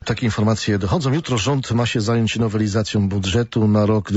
Takie informacje dochodzą. Jutro rząd ma się zająć nowelizacją budżetu na rok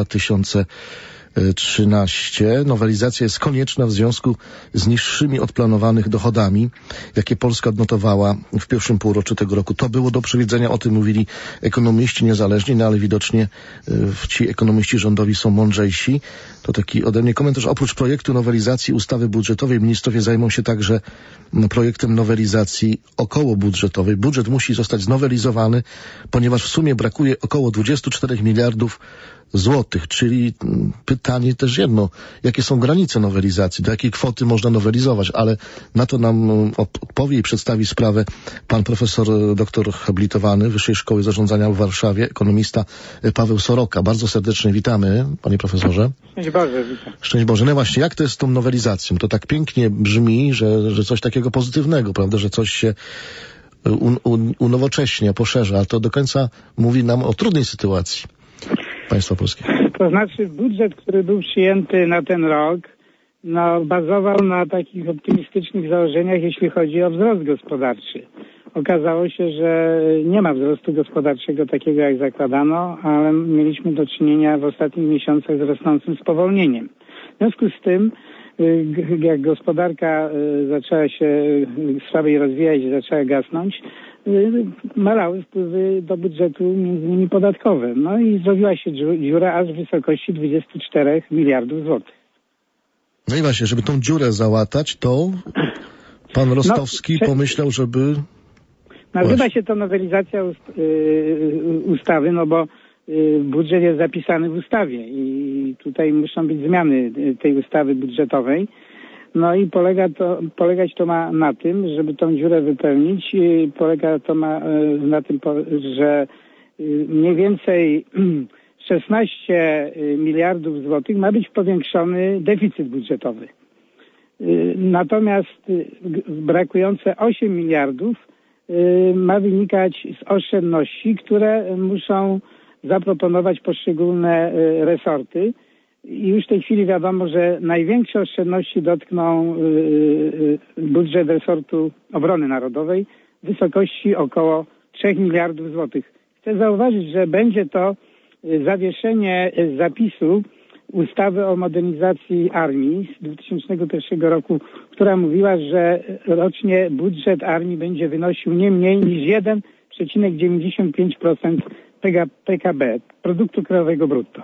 2013. Nowelizacja jest konieczna w związku z niższymi od planowanych dochodami, jakie Polska odnotowała w pierwszym półroczu tego roku. To było do przewidzenia, o tym mówili ekonomiści niezależni, no ale widocznie ci ekonomiści rządowi są mądrzejsi. To taki ode mnie komentarz. Oprócz projektu nowelizacji ustawy budżetowej ministrowie zajmą się także projektem nowelizacji okołobudżetowej. Budżet musi zostać znowelizowany, ponieważ w sumie brakuje około 24 miliardów złotych, czyli pytanie też jedno, jakie są granice nowelizacji, do jakiej kwoty można nowelizować, ale na to nam odpowie i przedstawi sprawę pan profesor doktor habilitowany Wyższej Szkoły Zarządzania w Warszawie, ekonomista Paweł Soroka. Bardzo serdecznie witamy, panie profesorze. Szczęść Boże, witam. Szczęść Boże. No właśnie, jak to jest z tą nowelizacją? To tak pięknie brzmi, że coś takiego pozytywnego, prawda, że coś się unowocześnia, poszerza, ale to do końca mówi nam o trudnej sytuacji państwa polskiego. To znaczy budżet, który był przyjęty na ten rok, bazował na takich optymistycznych założeniach, jeśli chodzi o wzrost gospodarczy. Okazało się, że nie ma wzrostu gospodarczego takiego, jak zakładano, ale mieliśmy do czynienia w ostatnich miesiącach z rosnącym spowolnieniem. W związku z tym, jak gospodarka zaczęła się słabiej rozwijać i zaczęła gasnąć, malały wpływy do budżetu, między innymi podatkowe. No i zrobiła się dziura aż w wysokości 24 miliardów złotych. No i właśnie, żeby tą dziurę załatać, to pan Rostowski pomyślał, żeby... Nazywa się to nowelizacja ustawy, no bo budżet jest zapisany w ustawie i tutaj muszą być zmiany tej ustawy budżetowej. No i polegać to ma na tym, żeby tą dziurę wypełnić. Polega to na tym, że mniej więcej 16 miliardów złotych ma być powiększony deficyt budżetowy. Natomiast brakujące 8 miliardów ma wynikać z oszczędności, które muszą zaproponować poszczególne resorty. I już w tej chwili wiadomo, że największe oszczędności dotkną budżet resortu obrony narodowej w wysokości około 3 miliardów złotych. Chcę zauważyć, że będzie to zawieszenie zapisu ustawy o modernizacji armii z 2001 roku, która mówiła, że rocznie budżet armii będzie wynosił nie mniej niż 1,95% PKB, produktu krajowego brutto.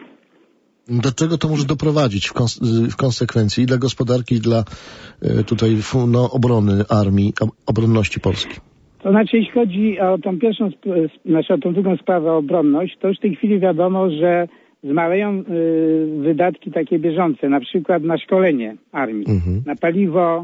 Do czego to może doprowadzić w konsekwencji i dla gospodarki, i dla tutaj obrony armii, obronności Polski? To znaczy, jeśli chodzi o tą o tą drugą sprawę, o obronność, to już w tej chwili wiadomo, że zmaleją wydatki takie bieżące, na przykład na szkolenie armii, na paliwo,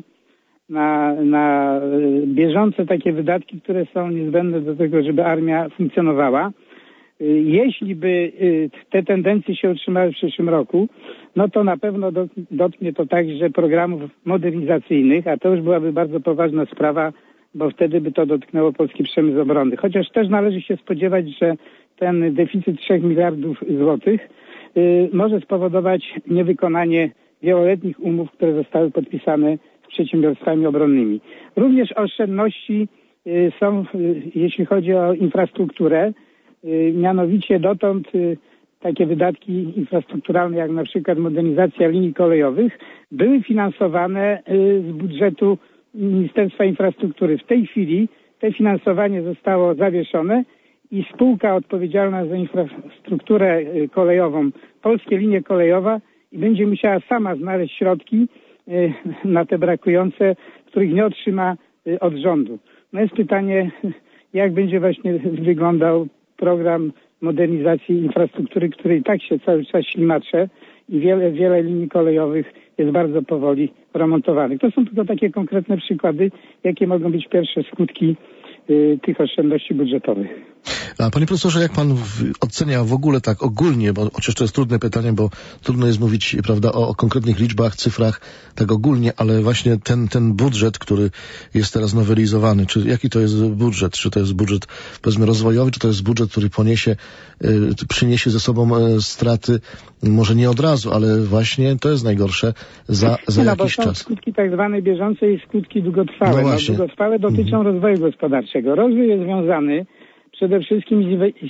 na bieżące takie wydatki, które są niezbędne do tego, żeby armia funkcjonowała. Jeśli by te tendencje się utrzymały w przyszłym roku, no to na pewno dotknie to także programów modernizacyjnych, a to już byłaby bardzo poważna sprawa, bo wtedy by to dotknęło polski przemysł obronny. Chociaż też należy się spodziewać, że ten deficyt 3 miliardów złotych może spowodować niewykonanie wieloletnich umów, które zostały podpisane z przedsiębiorstwami obronnymi. Również oszczędności są, jeśli chodzi o infrastrukturę. Mianowicie dotąd takie wydatki infrastrukturalne, jak na przykład modernizacja linii kolejowych, były finansowane z budżetu Ministerstwa Infrastruktury. W tej chwili to finansowanie zostało zawieszone i spółka odpowiedzialna za infrastrukturę kolejową, Polskie Linie Kolejowe, będzie musiała sama znaleźć środki na te brakujące, których nie otrzyma od rządu. No jest pytanie, jak będzie właśnie wyglądał program modernizacji infrastruktury, który i tak się cały czas ślimacze i wiele linii kolejowych jest bardzo powoli remontowanych. To są tylko takie konkretne przykłady, jakie mogą być pierwsze skutki tych oszczędności budżetowych. A panie profesorze, jak pan ocenia w ogóle tak ogólnie, bo oczywiście to jest trudne pytanie, bo trudno jest mówić, prawda, o konkretnych liczbach, cyfrach, tak ogólnie, ale właśnie ten budżet, który jest teraz nowelizowany, jaki to jest budżet? Czy to jest budżet, powiedzmy, rozwojowy, czy to jest budżet, który przyniesie ze sobą straty, może nie od razu, ale właśnie to jest najgorsze za jakiś czas. Skutki tak zwane bieżące i skutki długotrwałe. Długotrwałe dotyczą rozwoju gospodarczego. Rozwój jest związany przede wszystkim z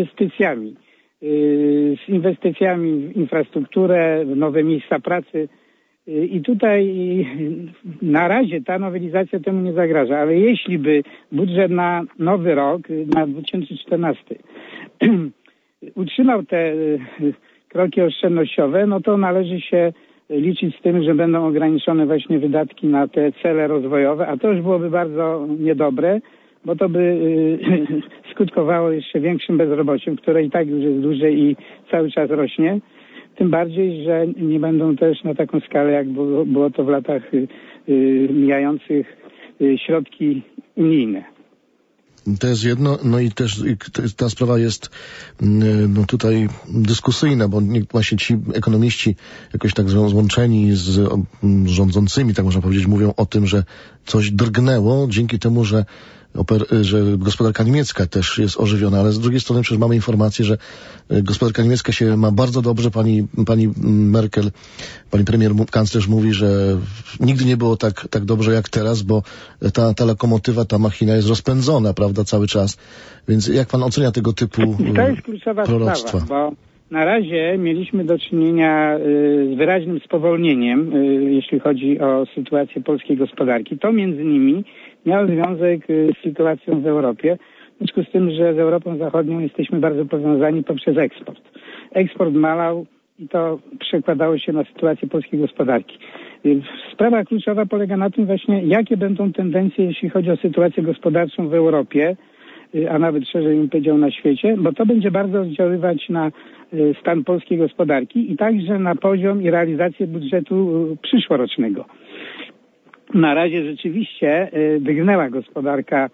inwestycjami w infrastrukturę, w nowe miejsca pracy. I tutaj na razie ta nowelizacja temu nie zagraża, ale jeśli by budżet na nowy rok, na 2014 utrzymał te kroki oszczędnościowe, no to należy się liczyć z tym, że będą ograniczone właśnie wydatki na te cele rozwojowe, a to już byłoby bardzo niedobre, bo to by skutkowało jeszcze większym bezrobociem, które i tak już jest duże i cały czas rośnie. Tym bardziej, że nie będą też na taką skalę, jak było to w latach mijających środki unijne. To jest jedno, no i też ta sprawa jest tutaj dyskusyjna, bo właśnie ci ekonomiści jakoś tak złączeni z rządzącymi, tak można powiedzieć, mówią o tym, że coś drgnęło dzięki temu, że gospodarka niemiecka też jest ożywiona, ale z drugiej strony przecież mamy informację, że gospodarka niemiecka się ma bardzo dobrze. Pani Merkel, pani premier, kanclerz mówi, że nigdy nie było tak dobrze jak teraz, bo ta lokomotywa, ta machina jest rozpędzona, prawda, cały czas. Więc jak pan ocenia tego typu proroctwa? To jest kluczowa sprawa, bo na razie mieliśmy do czynienia z wyraźnym spowolnieniem, jeśli chodzi o sytuację polskiej gospodarki. To między innymi miał związek z sytuacją w Europie, w związku z tym, że z Europą Zachodnią jesteśmy bardzo powiązani poprzez eksport. Eksport malał i to przekładało się na sytuację polskiej gospodarki. Sprawa kluczowa polega na tym właśnie, jakie będą tendencje, jeśli chodzi o sytuację gospodarczą w Europie, a nawet szerzej bym powiedział na świecie, bo to będzie bardzo oddziaływać na stan polskiej gospodarki i także na poziom i realizację budżetu przyszłorocznego. Na razie rzeczywiście drgnęła gospodarka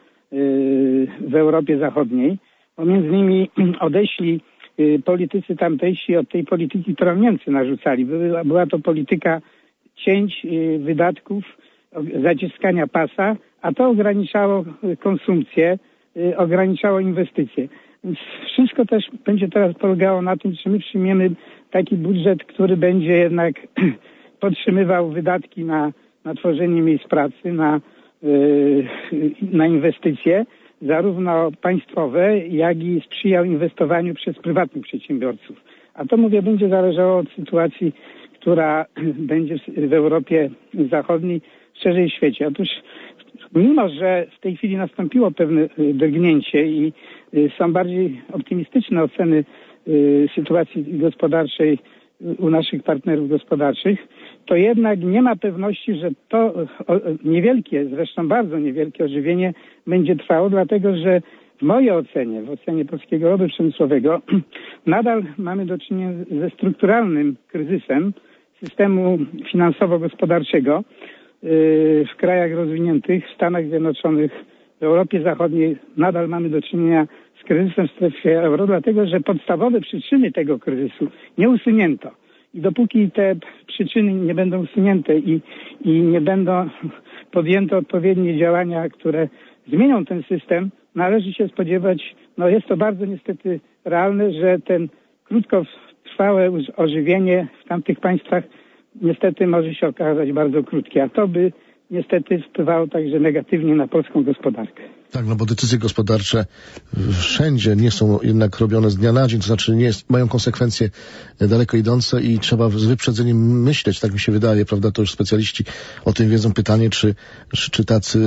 w Europie Zachodniej, bo między innymi odeszli politycy tamtejsi od tej polityki, którą Niemcy narzucali. Była to polityka cięć wydatków, zaciskania pasa, a to ograniczało konsumpcję, ograniczało inwestycje. Więc wszystko też będzie teraz polegało na tym, czy my przyjmiemy taki budżet, który będzie jednak podtrzymywał wydatki na tworzenie miejsc pracy, na inwestycje, zarówno państwowe, jak i sprzyjał inwestowaniu przez prywatnych przedsiębiorców. A to, mówię, będzie zależało od sytuacji, która będzie w Europie Zachodniej, szerzej w świecie. Otóż mimo, że w tej chwili nastąpiło pewne drgnięcie i są bardziej optymistyczne oceny sytuacji gospodarczej u naszych partnerów gospodarczych, to jednak nie ma pewności, że to niewielkie, zresztą bardzo niewielkie ożywienie będzie trwało, dlatego że w mojej ocenie, w ocenie polskiego lobby przemysłowego, nadal mamy do czynienia ze strukturalnym kryzysem systemu finansowo-gospodarczego w krajach rozwiniętych, w Stanach Zjednoczonych, w Europie Zachodniej nadal mamy do czynienia z kryzysem w strefie euro, dlatego że podstawowe przyczyny tego kryzysu nie usunięto. I dopóki te przyczyny nie będą usunięte i nie będą podjęte odpowiednie działania, które zmienią ten system, należy się spodziewać, jest to bardzo niestety realne, że ten krótkotrwałe ożywienie w tamtych państwach niestety może się okazać bardzo krótkie, a to by niestety wpływało także negatywnie na polską gospodarkę. Tak, bo decyzje gospodarcze wszędzie nie są jednak robione z dnia na dzień, to znaczy mają konsekwencje daleko idące i trzeba z wyprzedzeniem myśleć, tak mi się wydaje, prawda, to już specjaliści o tym wiedzą. Pytanie, czy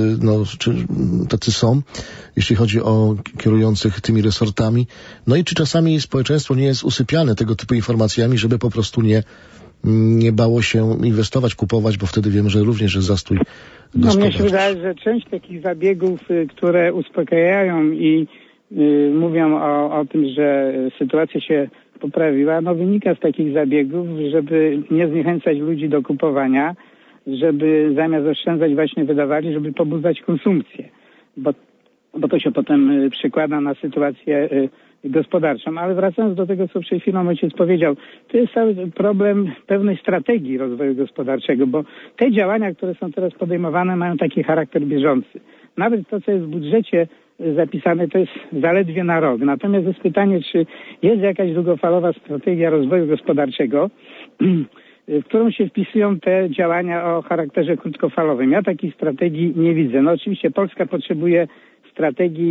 tacy są, jeśli chodzi o kierujących tymi resortami. No i czy czasami społeczeństwo nie jest usypiane tego typu informacjami, żeby po prostu nie bało się inwestować, kupować, bo wtedy wiemy, że również jest zastój gospodarczy. Mnie się wydaje, że część takich zabiegów, które uspokajają i mówią o tym, że sytuacja się poprawiła, wynika z takich zabiegów, żeby nie zniechęcać ludzi do kupowania, żeby zamiast oszczędzać właśnie wydawali, żeby pobudzać konsumpcję, bo to się potem przekłada na sytuację gospodarczą. Ale wracając do tego, co przed chwilą ojciec powiedział, to jest cały problem pewnej strategii rozwoju gospodarczego, bo te działania, które są teraz podejmowane, mają taki charakter bieżący. Nawet to, co jest w budżecie zapisane, to jest zaledwie na rok. Natomiast jest pytanie, czy jest jakaś długofalowa strategia rozwoju gospodarczego, w którą się wpisują te działania o charakterze krótkofalowym. Ja takiej strategii nie widzę. Oczywiście Polska potrzebuje strategii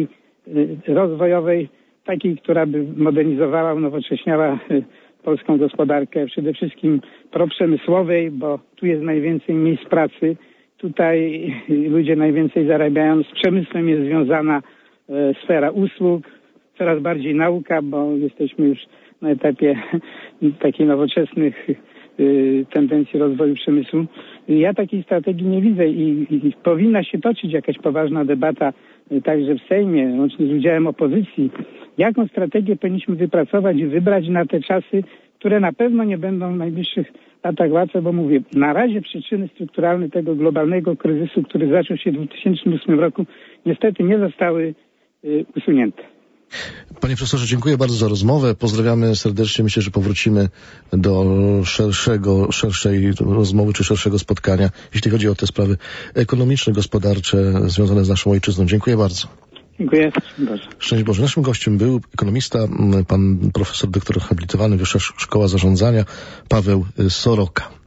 rozwojowej, takiej, która by modernizowała, unowocześniała polską gospodarkę, przede wszystkim proprzemysłowej, bo tu jest najwięcej miejsc pracy. Tutaj ludzie najwięcej zarabiają. Z przemysłem jest związana sfera usług, coraz bardziej nauka, bo jesteśmy już na etapie takich nowoczesnych tendencji rozwoju przemysłu. Ja takiej strategii nie widzę i powinna się toczyć jakaś poważna debata także w Sejmie, łącznie z udziałem opozycji. Jaką strategię powinniśmy wypracować i wybrać na te czasy, które na pewno nie będą w najbliższych latach łatwe, bo mówię, na razie przyczyny strukturalne tego globalnego kryzysu, który zaczął się w 2008 roku, niestety nie zostały usunięte. Panie profesorze, dziękuję bardzo za rozmowę. Pozdrawiamy serdecznie. Myślę, że powrócimy do szerszej rozmowy czy szerszego spotkania, jeśli chodzi o te sprawy ekonomiczne, gospodarcze związane z naszą ojczyzną. Dziękuję bardzo. Dziękuję. Szczęść Boże. Szczęść Boże. Naszym gościem był ekonomista, pan profesor doktor habilitowany, Wyższa Szkoła Zarządzania, Paweł Soroka.